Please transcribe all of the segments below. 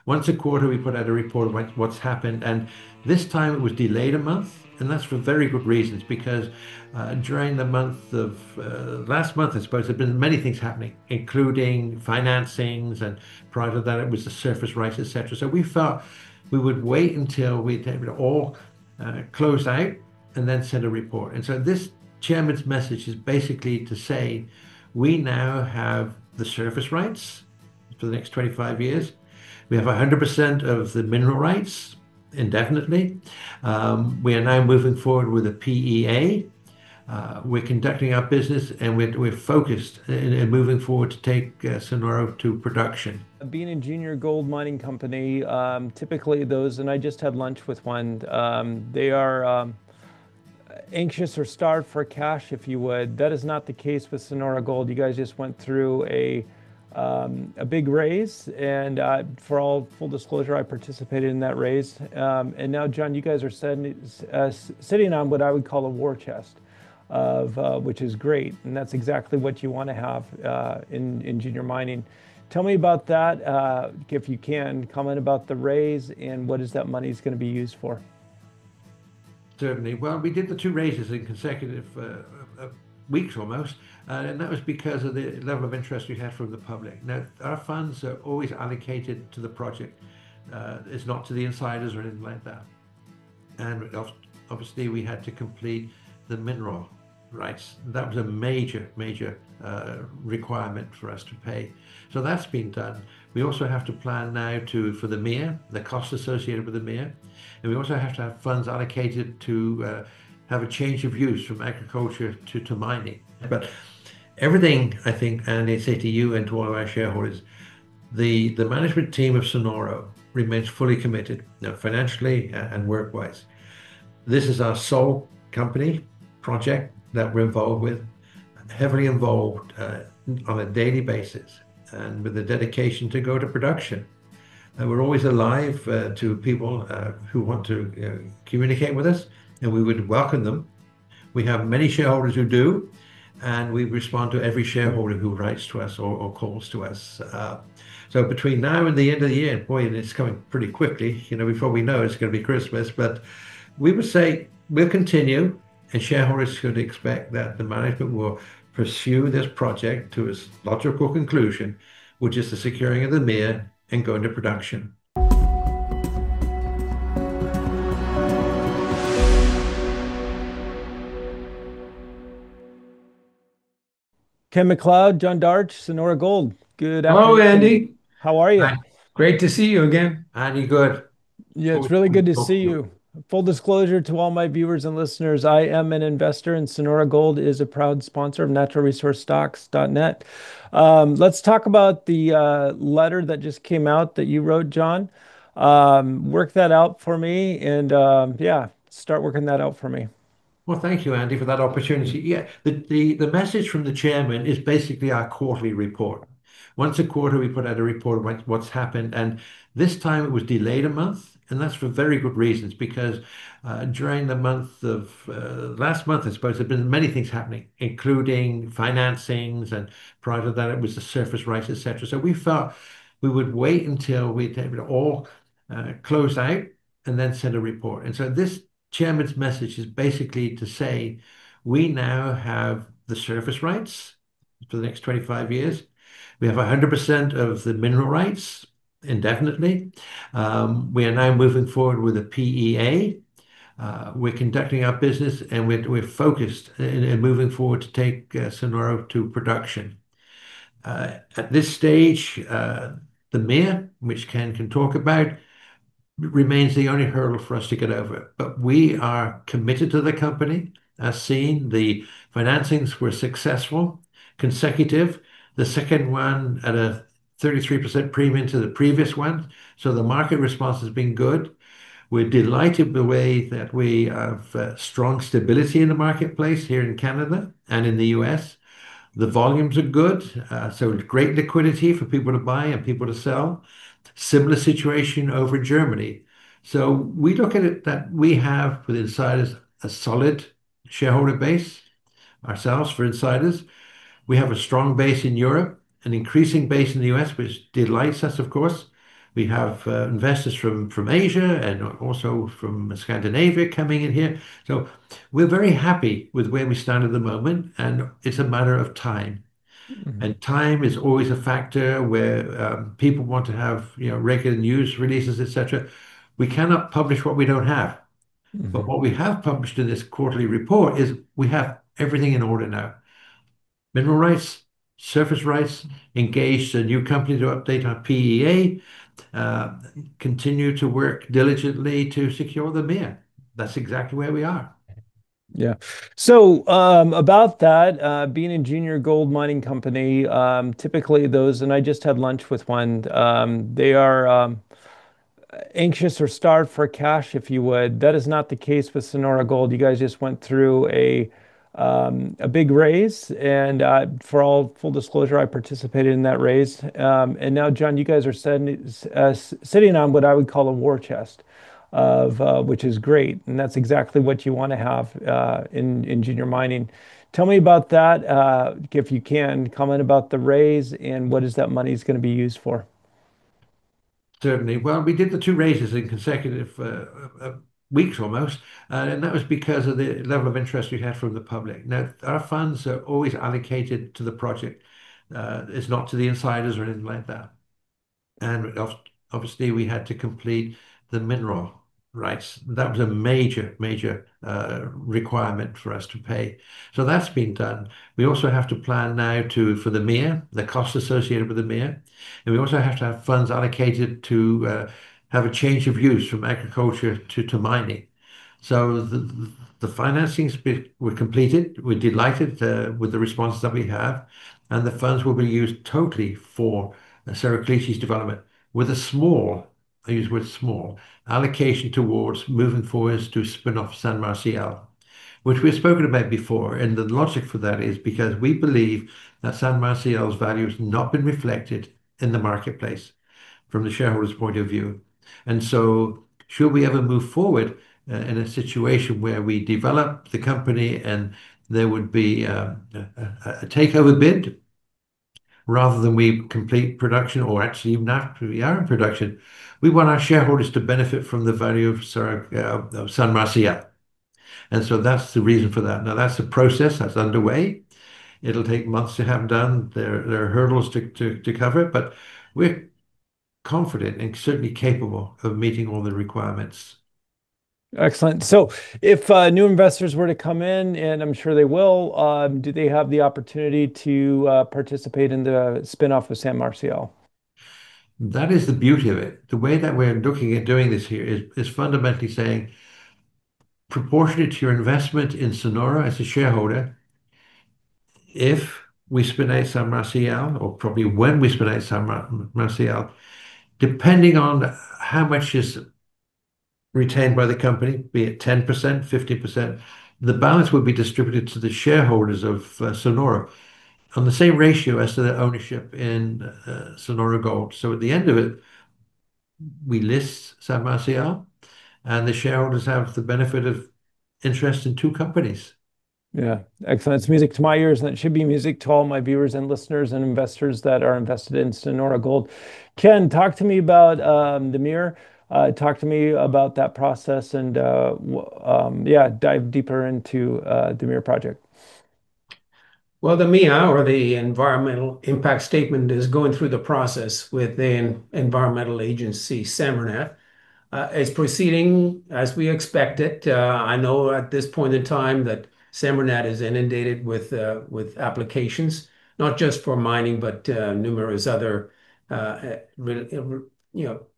Once a quarter, we put out a report of what's happened, and this time it was delayed a month, and that's for very good reasons because during the month of last month, I suppose, there have been many things happening, including financings, and prior to that, it was the surface rights, etc. So we felt we would wait until we'd have it all closed out and then send a report. And so this chairman's message is basically to say we now have the surface rights for the next 25 years. We have 100% of the mineral rights indefinitely. We are now moving forward with a PEA. We're conducting our business and we're focused in moving forward to take Sonora to production. Being a junior gold mining company, typically those, and I just had lunch with one, they are anxious or starved for cash, if you would. That is not the case with Sonora Gold. You guys just went through a big raise, and for all full disclosure, I participated in that raise. And now, John, you guys are sitting on what I would call a war chest, which is great, and that's exactly what you want to have in junior mining. Tell me about that, if you can, comment about the raise and what is that money is going to be used for. Certainly. Well, we did the two raises in consecutive weeks almost, and that was because of the level of interest we had from the public. Now, our funds are always allocated to the project. It's not to the insiders or anything like that. And obviously, we had to complete the mineral rights. That was a major requirement for us to pay. So that's been done. We also have to plan now for the MIA, the costs associated with the MIA. And we also have to have funds allocated to have a change of use from agriculture to mining. But everything, I think, and I say to you and to all of our shareholders, the management team of Sonora remains fully committed, financially and work-wise. This is our sole company project that we're involved with, heavily involved on a daily basis, and with the dedication to go to production. We're always alive to people who want to communicate with us, and we would welcome them. We have many shareholders who do, and we respond to every shareholder who writes to us or calls to us. So between now and the end of the year, boy, and it's coming pretty quickly, before we know it's going to be Christmas, but we would say we'll continue, and shareholders should expect that the management will pursue this project to its logical conclusion, which is the securing of the MIA and going to production. Ken McLeod, John Darch, Sonora Gold. Good Hello, afternoon. Andy. How are you? Hi, Great to see you again. Andy, good. Yeah, it's Always really good good to to talk see to you. you. Full disclosure to all my viewers and listeners, I am an investor, and Sonora Gold is a proud sponsor of naturalresourcestocks.net. Let's talk about the letter that just came out that you wrote, John. Work that out for me, and yeah, start working that out for me. Well, thank you, Andy, for that opportunity. Yeah, the message from the chairman is basically our quarterly report. Once a quarter, we put out a report of what's happened, and this time it was delayed a month, and that's for very good reasons because during the month of last month, I suppose, there have been many things happening, including financings, and prior to that, it was the surface rights, etc. So we felt we would wait until we'd have it all closed out and then send a report. And so this chairman's message is basically to say we now have the surface rights for the next 25 years. We have 100% of the mineral rights indefinitely. We are now moving forward with a PEA. We're conducting our business and we're focused in moving forward to take Sonora to production. At this stage, the MIA, which Ken can talk about, remains the only hurdle for us to get over. But we are committed to the company. As seen, the financings were successful, consecutive. The second one at a 33% premium to the previous one. So the market response has been good. We're delighted with the way that we have strong stability in the marketplace here in Canada and in the US. The volumes are good, so great liquidity for people to buy and people to sell. Similar situation over in Germany. So we look at it that we have with insiders a solid shareholder base ourselves for insiders. We have a strong base in Europe, an increasing base in the US, which delights us, of course. We have investors from Asia and also from Scandinavia coming in here. So we're very happy with where we stand at the moment, and it's a matter of time. Mhm. And time is always a factor where people want to have, regular news releases, etc. We cannot publish what we don't have. But Mhm. what we have published in this quarterly report is we have everything in order now. Mineral rights, surface rights, engaged a new company to update our PEA, uh, continue to work diligently to secure the MIA. That's exactly where we are. Yeah. So about that, being a junior gold mining company, typically those, and I just had lunch with one, they are anxious or starved for cash, if you would. That is not the case with Sonora Gold. You guys just went through a big raise, and for all full disclosure, I participated in that raise. And now, John, you guys are sitting on what I would call a war chest, of which is great, and that's exactly what you want to have in junior mining. Tell me about that, if you can. Comment about the raise and what is that money is going to be used for. Certainly. Well, we did the two raises in consecutive weeks almost, and that was because of the level of interest we had from the public. Now, our funds are always allocated to the project. It's not to the insiders or anything like that. And obviously, we had to complete the mineral rights. That was a major, major requirement for us to pay. So that's been done. We also have to plan now for the MIA, the costs associated with the MIA, and we also have to have funds allocated to have a change of use from agriculture to mining. So the financings were completed. We're delighted with the responses that we have, and the funds will be used totally for Cerro Chelici's development with a small, I use the word small, allocation towards moving forwards to spin off San Marcial, which we've spoken about before. And the logic for that is because we believe that San Marcial's value has not been reflected in the marketplace from the shareholders' point of view. And so, should we ever move forward in a situation where we develop the company and there would be a takeover bid rather than we complete production, or actually even after we are in production, we want our shareholders to benefit from the value of San Marcial. And so that's the reason for that. Now, that's a process that's underway. It'll take months to have done. There are hurdles to cover, but we're confident and certainly capable of meeting all the requirements. Excellent. So, if new investors were to come in, and I'm sure they will, do they have the opportunity to participate in the spinoff of San Marcial? That is the beauty of it. The way that we're looking at doing this here is fundamentally saying, proportionate to your investment in Sonora as a shareholder, if we spin out San Marcial, or probably when we spin out San Marcial, depending on how much is retained by the company, be it 10%, 50%, the balance would be distributed to the shareholders of Sonora on the same ratio as to their ownership in Sonora Gold. So at the end of it, we list San Marcial, and the shareholders have the benefit of interest in two companies. Yeah, excellent. It's music to my ears, and it should be music to all my viewers and listeners and investors that are invested in Sonora Gold. Ken, talk to me about the MIR. Talk to me about that process, and yeah, dive deeper into the MIR project. Well, the MIA, or the Environmental Impact Statement, is going through the process with the environmental agency, SEMARNAT. It's proceeding as we expected. I know at this point in time that SEMARNAT is inundated with applications, not just for mining, but numerous other, you know,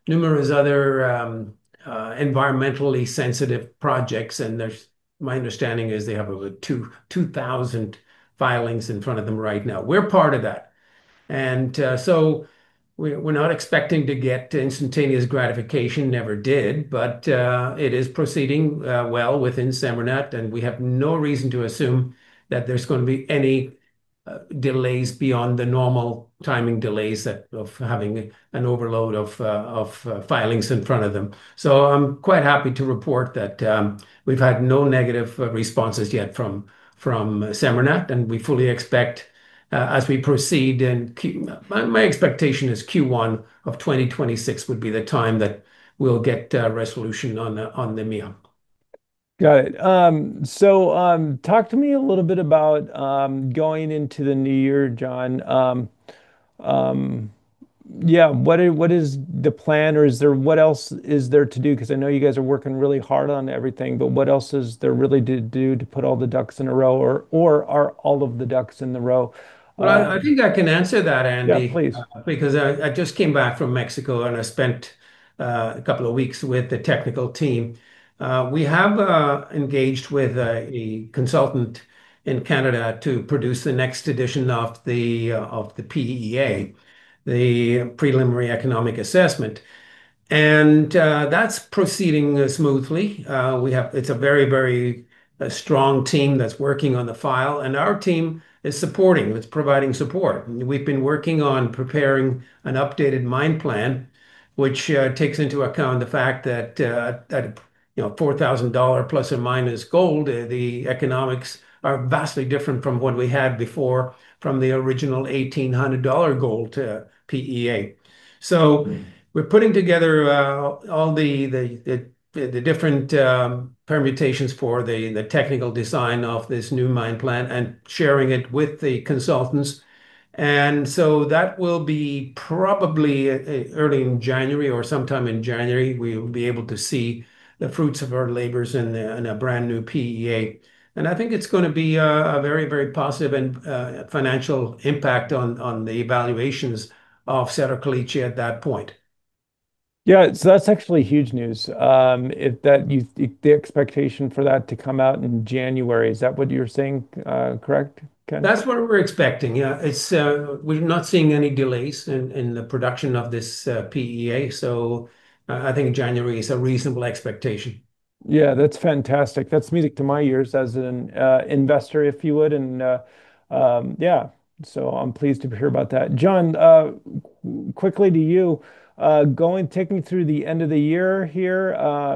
environmentally sensitive projects. And my understanding is they have about 2,000 filings in front of them right now. We're part of that. And so we're not expecting to get instantaneous gratification, never did, but it is proceeding well within SEMARNAT, and we have no reason to assume that there's going to be any delays beyond the normal timing delays of having an overload of filings in front of them. So I'm quite happy to report that we've had no negative responses yet from SEMARNAT, and we fully expect as we proceed. And my expectation is Q1 of 2026 would be the time that we'll get resolution on the MIA. Got it. Talk to me a little bit about going into the new year, John. Um, yeah, what is the plan, or is there what else is there to do? Because I know you guys are working really hard on everything, but what else is there really to do to put all the ducks in a row, or are all of the ducks in the row? Well, I think I can answer that, Yeah, Andy, please. because I just came back from Mexico and I spent a couple of weeks with the technical team. We have engaged with a consultant in Canada to produce the next edition of the PEA, the Preliminary Economic Assessment. And that's proceeding smoothly. It's a very strong team that's working on the file, and our team is supporting, it's providing support. We've been working on preparing an updated mine plan, which takes into account the fact that at $4,000 plus or minus gold, the economics are vastly different from what we had before from the original $1,800 gold PEA. So we're putting together all the different permutations for the technical design of this new mine plan and sharing it with the consultants. And so that will be probably early in January or sometime in January. We will be able to see the fruits of our labors in a brand new PEA. And I think it's going to be a very positive and financial impact on the evaluations of Cerro Caliche at that point. Yeah, so that's actually huge news. If that you the expectation for that to come out in January, is that what you're saying? Correct, Ken? That's what we're expecting. Yeah, it's we're not seeing any delays in the production of this PEA, so I think January is a reasonable expectation. Yeah, that's fantastic. That's music to my ears as an investor, if you would. And yeah, so I'm pleased to hear about that. John, quickly to you, take me through the end of the year here.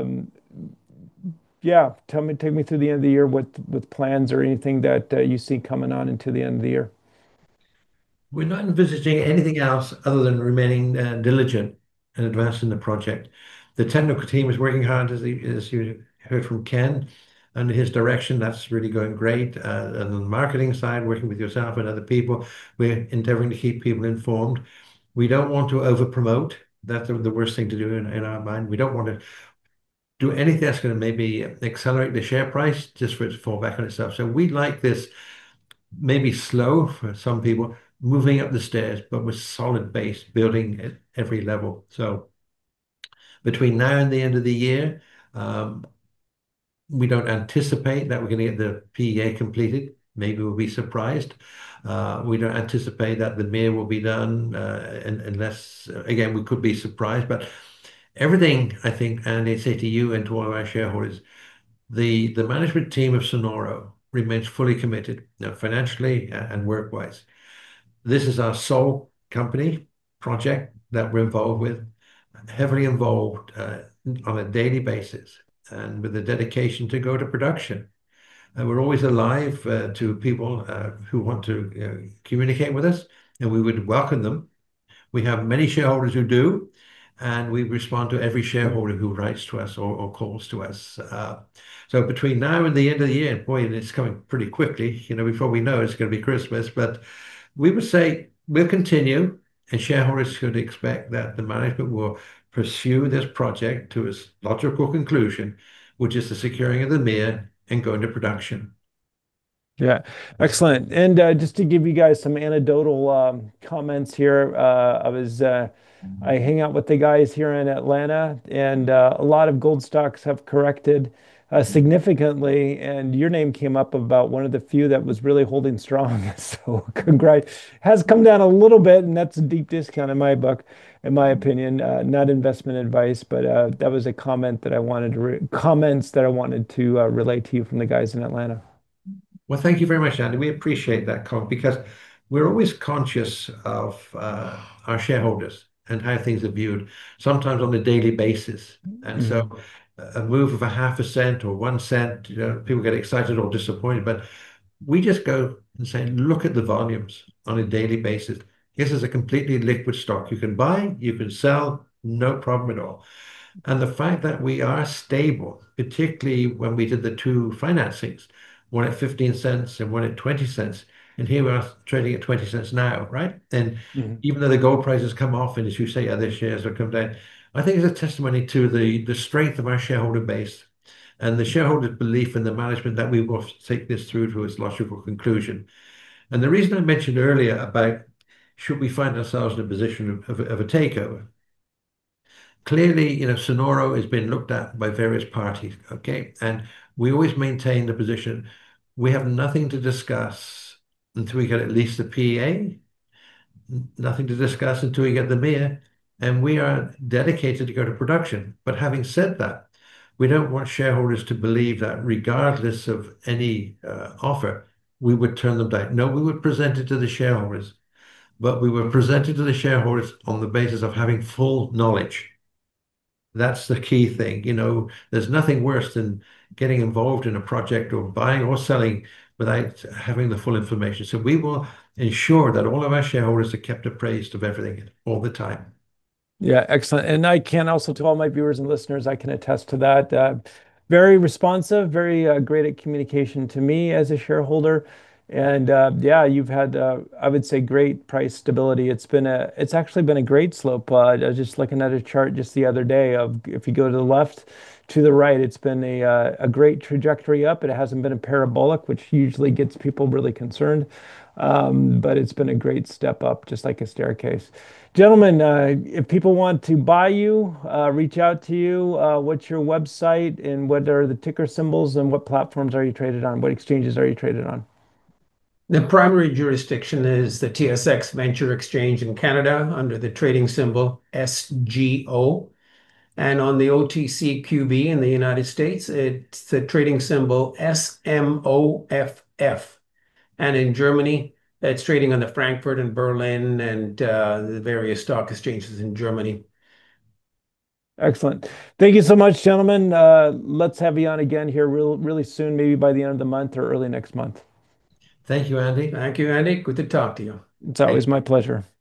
Yeah, take me through the end of the year with plans or anything that you see coming on into the end of the year. We're not envisaging anything else other than remaining diligent and advancing the project. The technical team is working hard, as you heard from Ken, under his direction. That's really going great. And on the marketing side, working with yourself and other people, we're endeavoring to keep people informed. We don't want to over promote. That's the worst thing to do in our mind. We don't want to do anything that's going to maybe accelerate the share price just for it to fall back on itself. So we like this maybe slow for some people, moving up the stairs, but with solid base building at every level. So between now and the end of the year, um, we don't anticipate that we're going to get the PEA completed. Maybe we'll be surprised. We don't anticipate that the MIA will be done unless, again, we could be surprised. But everything, I think, and I say to you and to all of our shareholders, the management team of Sonoro remains fully committed, financially and work-wise. This is our sole company project that we're involved with, heavily involved on a daily basis, and with a dedication to go to production. We're always alive to people who want to communicate with us, and we would welcome them. We have many shareholders who do, and we respond to every shareholder who writes to us or calls to us. So between now and the end of the year, boy, it's coming pretty quickly. Before we know it's going to be Christmas, but we would say we'll continue, and shareholders should expect that the management will pursue this project to its logical conclusion, which is the securing of the MIA and going to production. Yeah, excellent. And just to give you guys some anecdotal comments here, I hang out with the guys here in Atlanta, and a lot of gold stocks have corrected significantly. And your name came up about one of the few that was really holding strong. So, congrats. Has come down a little bit, and that's a deep discount in my book, in my opinion. Not investment advice, but that was a comments that I wanted to relate to you from the guys in Atlanta. Well, thank you very much, Andy. We appreciate that comment because we're always conscious of our shareholders and how things are viewed, sometimes on a daily basis. And Mhm. so a move of a half a cent or 1 cent, people get excited or disappointed. But We just go and say, look at the volumes on a daily basis. This is a completely liquid stock. You can buy, you can sell, no problem at all. And the fact that we are stable, particularly when we did the two financings, one at 15 cents and one at 20 cents, and here we are trading at 20 cents now, right? And Mhm. even though the gold price has come off, and as you say, other shares have come down, I think it's a testimony to the strength of our shareholder base and the shareholders' belief in the management that we will take this through to its logical conclusion. And the reason I mentioned earlier about should we find ourselves in a position of a takeover, clearly, Sonoro has been looked at by various parties, okay? And we always maintain the position we have nothing to discuss until we get at least the PEA, nothing to discuss until we get the MIA, and we are dedicated to go to production. But having said that, we don't want shareholders to believe that regardless of any offer, we would turn them down. No, we would present it to the shareholders, but we would present it to the shareholders on the basis of having full knowledge. That's the key thing. There's nothing worse than getting involved in a project or buying or selling without having the full information. So we will ensure that all of our shareholders are kept appraised of everything all the time. Yeah, excellent. And I can also, to all my viewers and listeners, I can attest to that. Very responsive, very great at communication to me as a shareholder. And yeah, you've had, I would say, great price stability. It's actually been a great slope. I was just looking at a chart just the other day of if you go to the left to the right, it's been a great trajectory up. It hasn't been a parabolic, which usually gets people really concerned. But it's been a great step up, just like a staircase. Gentlemen, if people want to buy you, reach out to you, what's your website and what are the ticker symbols and what platforms are you traded on? What exchanges are you traded on? The primary jurisdiction is the TSX Venture Exchange in Canada under the trading symbol SGO. And on the OTCQB in the United States, it's the trading symbol SMOFF. And in Germany, it's trading on the Frankfurt and Berlin and the various stock exchanges in Germany. Excellent. Thank you so much, gentlemen. Let's have you on again here really soon, maybe by the end of the month or early next month. Thank you, Andy. Thank you, Andy. Good to talk to you. It's always my pleasure.